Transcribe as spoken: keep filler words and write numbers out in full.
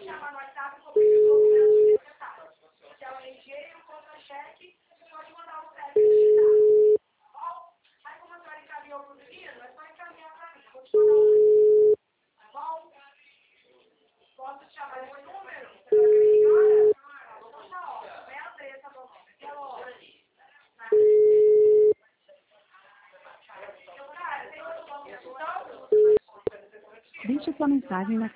chamar no WhatsApp e copia os documentos necessários. Se é o R G e o contra-cheque, você pode mandar o C E P digitado. Bom? Aí como a senhora encaminhou para o menino, é só encaminhar para mim. Vou te mandar o número. Tá bom? Posso te chamar esse número? Você vai ver que hora? Então tá ótimo. É a três, tá bom? Até logo. Deixe sua mensagem na